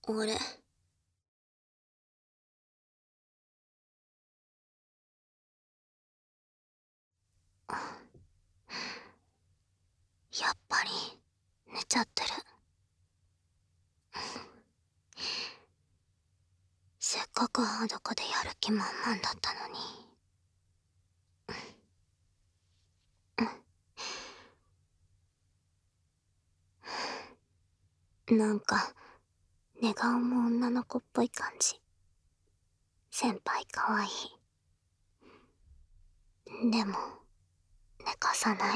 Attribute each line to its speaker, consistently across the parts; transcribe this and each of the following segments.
Speaker 1: 俺、やっぱり寝ちゃってる。せっかく裸でやる気満々だったのに。なんか、寝顔も女の子っぽい感じ。先輩かわいい。でも、寝かさない。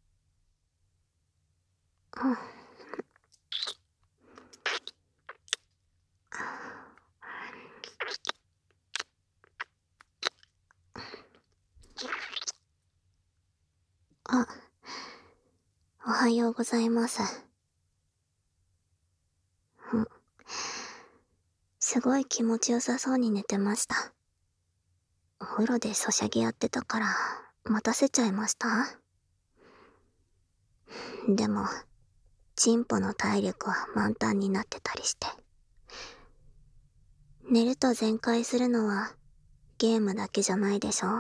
Speaker 1: あ、おはようございます。すごい気持ちよさそうに寝てました。お風呂でソシャゲやってたから、待たせちゃいました？でも、チンポの体力は満タンになってたりして。寝ると全開するのは、ゲームだけじゃないでしょ。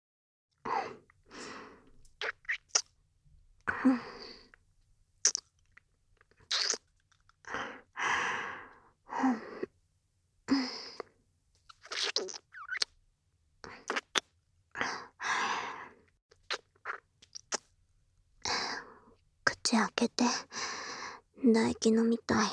Speaker 1: 口開けて、唾液飲みたい。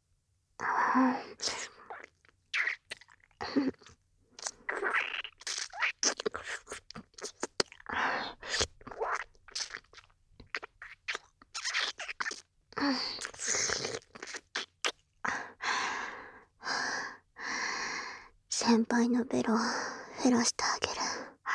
Speaker 1: 先輩のベロ、減らしてあげる。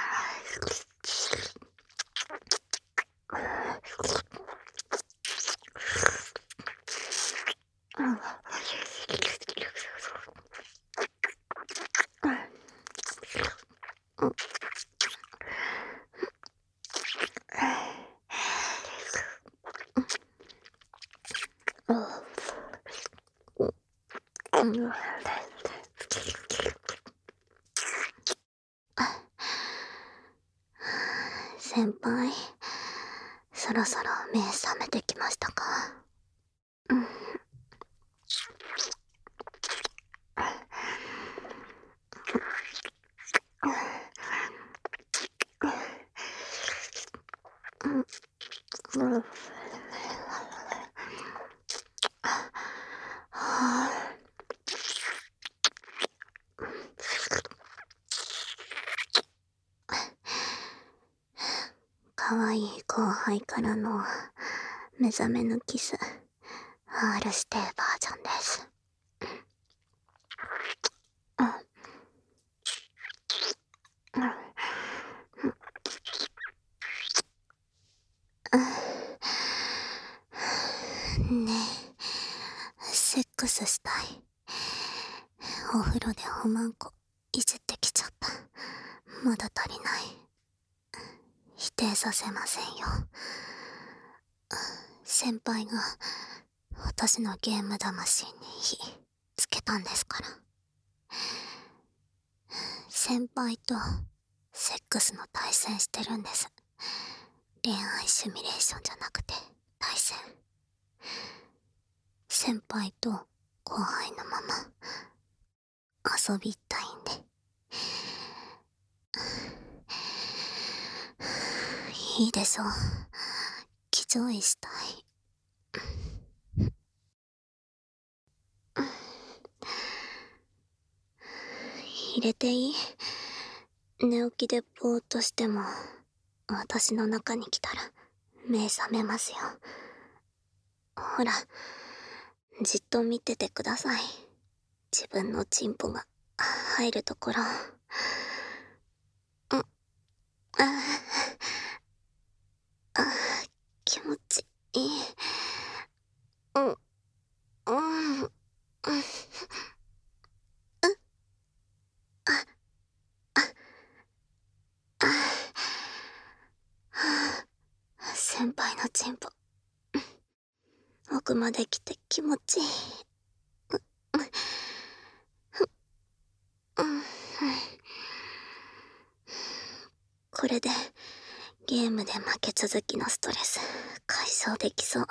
Speaker 1: 先輩、そろそろ目覚めてきましたか？かわいい後輩からの目覚めのキス、R 指定バージョンです。ねえ、セックスしたい。お風呂でおまんこいじってきちゃった。まだ足りない。否定させませんよ。先輩が私のゲーム魂に火つけたんですから。先輩とセックスの対戦してるんです。恋愛シミュレーションじゃなくて対戦。先輩と後輩のまま遊びたいんで。いいでしょう。騎乗位したい。入れていい？寝起きでぼーっとしても、私の中に来たら目覚めますよ。ほら、じっと見ててください。自分のチンポが入るところ。ああ、気持ちいい。うん、うん、うん。先輩のチンポ、奥まで来て気持ちいい。 これでゲームで負け続きのストレス解消できそう。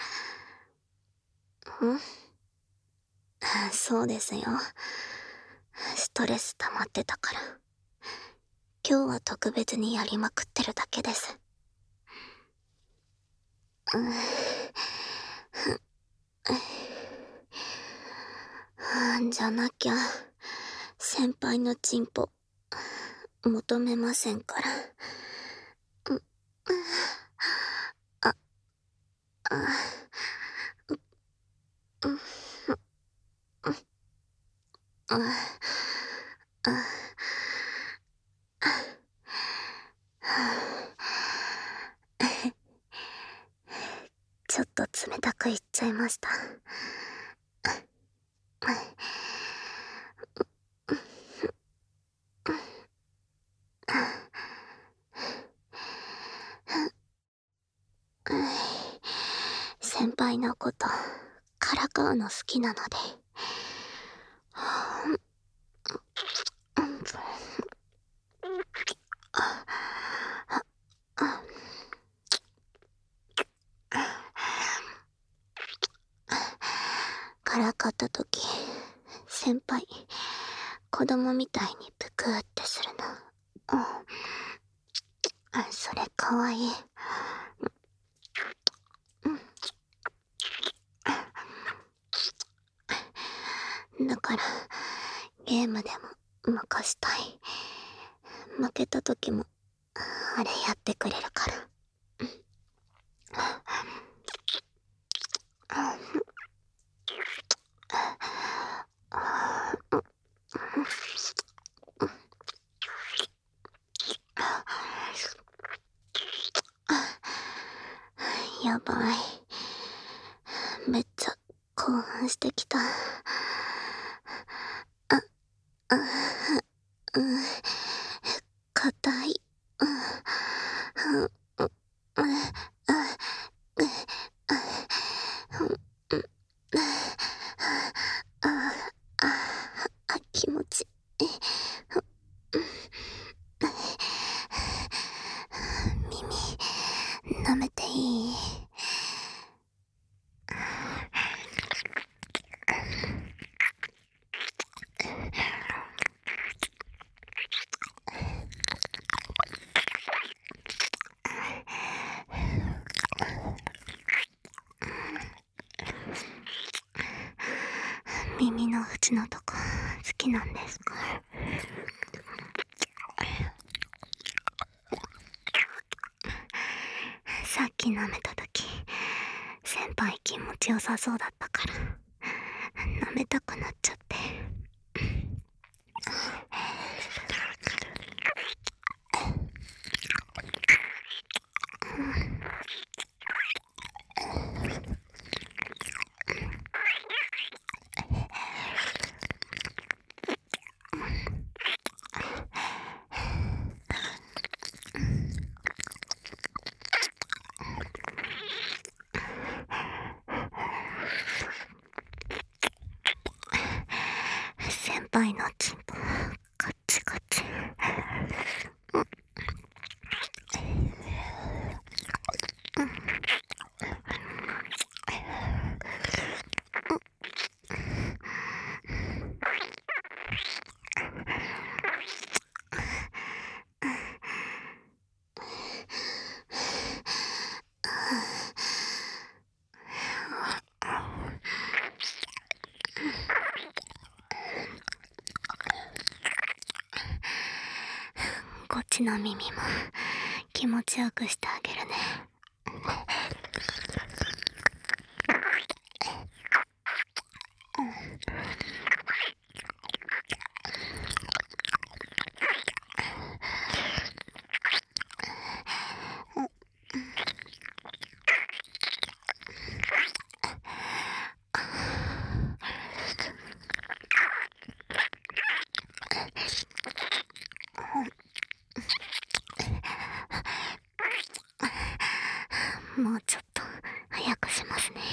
Speaker 1: そうですよ。ストレス溜まってたから。今日は特別にやりまくってるだけです。じゃなきゃ、先輩のチンポ、求めませんから。あ、あ、ちょっと冷たく言っちゃいました。先輩のことからかうの好きなので。からかったとき、先輩子供みたいにぷくーってするの。それかわいい。だからゲームでも任したい。負けた時もあれやってくれるから。やばい。めっちゃ興奮してきた。硬い。気持ちいい。耳舐めていい？耳の縁のとこ好きなんですか？さっき舐めたとき先輩気持ちよさそうだったから舐めたくなっちゃって。先輩のチンポカチカチ。こっちの耳も気持ちよくしてあげるね。もうちょっと早くしますね。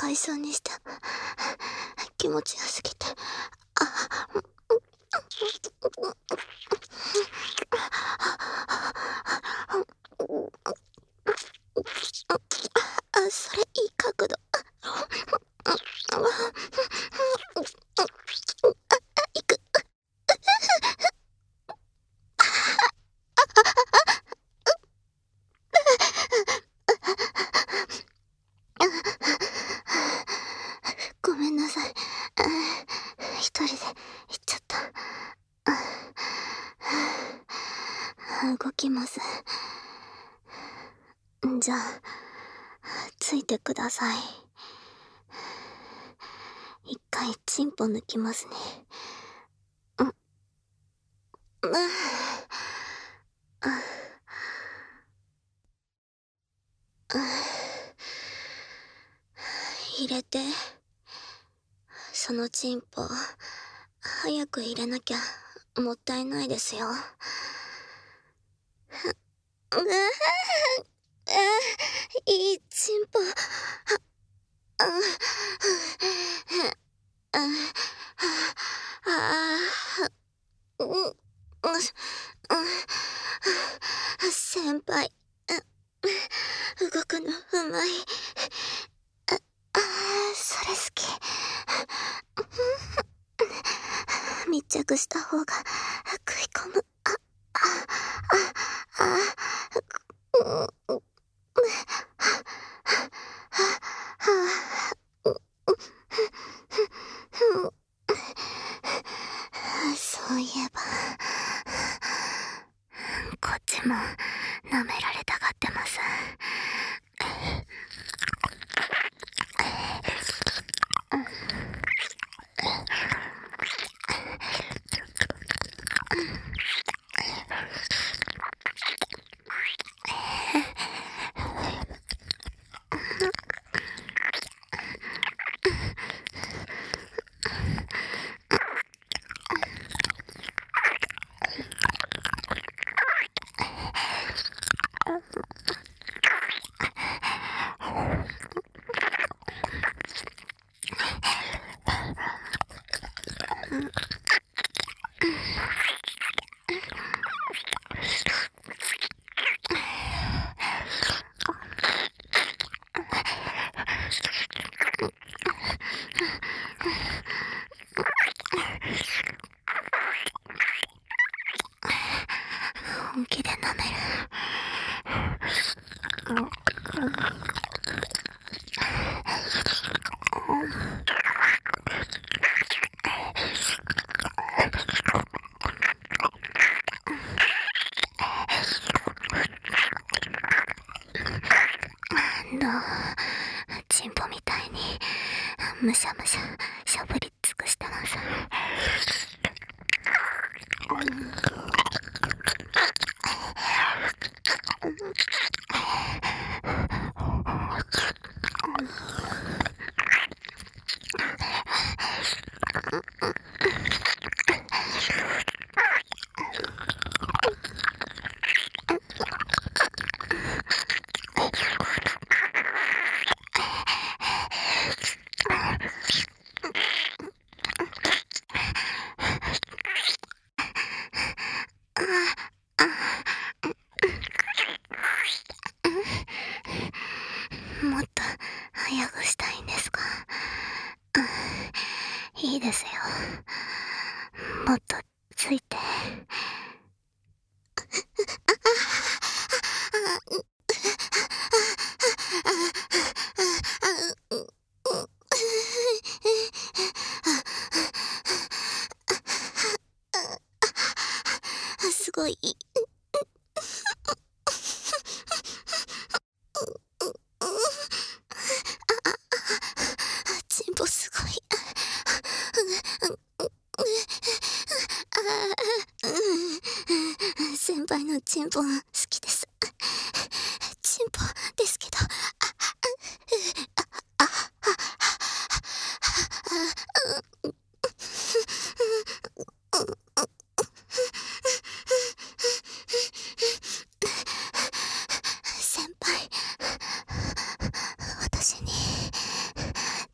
Speaker 1: 解消にして気持ちよすぎて、それいい角度。いく。ごめんなさい。一人で行っちゃった。動きます。じゃあ、ついてください。一回チンポ抜きますね。入れて。そのチンポ、早く入れなきゃもったいないですよ。いいチンポ。先輩、動くのうまい。それ好き。密着した方が食い込む。そういえば、こっちも舐められたがってます。本気で舐める。チンポみたいにむしゃむしゃしゃぶり尽くしてます。もっと早くしたいんですか？いいですよ。もっとついて。すごい。チンポすごい。先輩のチンポ好きです。チンポですけど。先輩、私に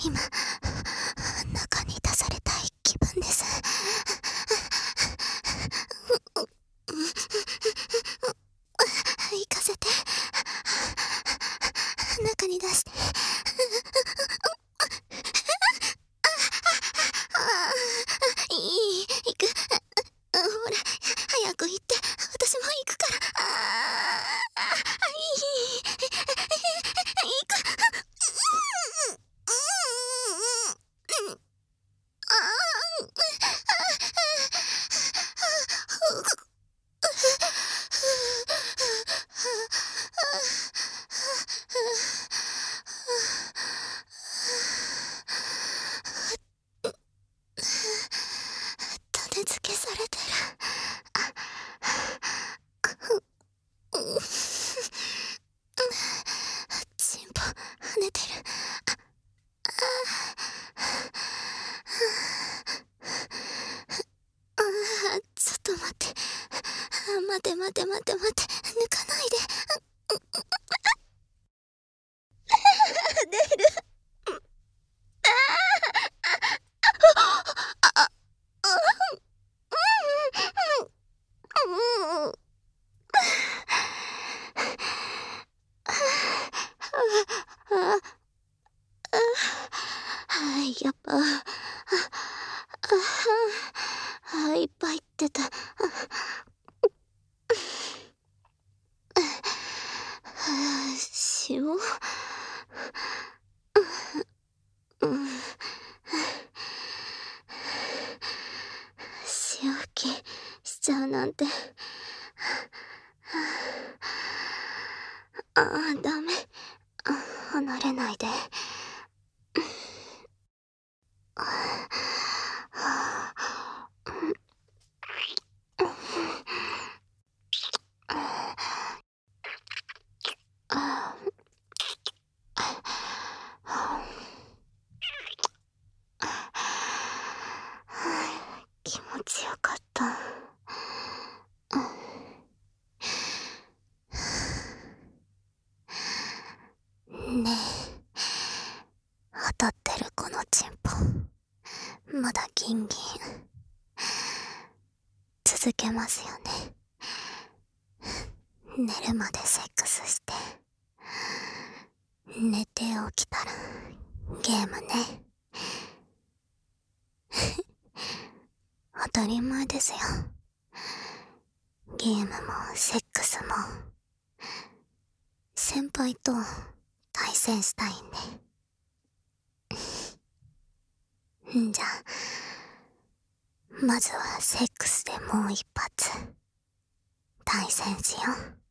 Speaker 1: 今中に出されたい気分です。行かせて。中に出して。行く。ほら、早く行って。私も行くから。行く。種付けされてる。チンポ跳ねてる。ちょっと待って。待て。抜かないで。出る。やっぱ、いっぱい出た。塩？塩吹きしちゃうなんて。ダメ。離れないで。気持ちよかった。ねえ、当たってるこのチンポ、まだギンギン続けますよね。寝るまでセックスして、寝て起きたらゲームね。当たり前ですよ。ゲームもセックスも先輩と対戦したいんで。じゃあまずはセックスでもう一発対戦しよう。